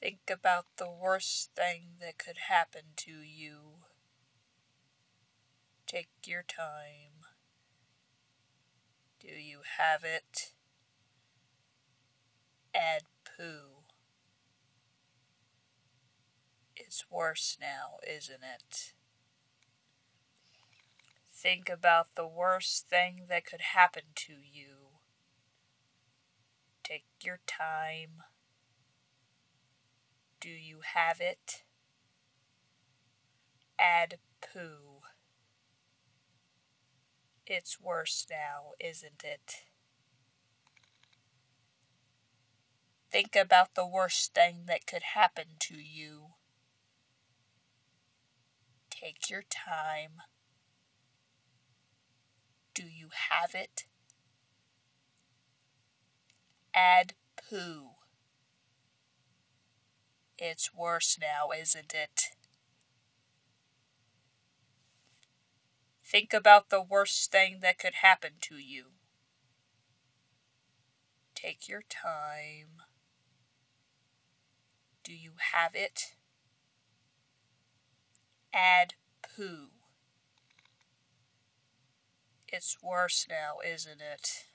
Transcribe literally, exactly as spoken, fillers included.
Think about the worst thing that could happen to you. Take your time. Do you have it? Add poo. It's worse now, isn't it? Think about the worst thing that could happen to you. Take your time. Do you have it? Add poo. It's worse now, isn't it? Think about the worst thing that could happen to you. Take your time. Do you have it? Add poo. It's worse now, isn't it? Think about the worst thing that could happen to you. Take your time. Do you have it? Add poo. It's worse now, isn't it?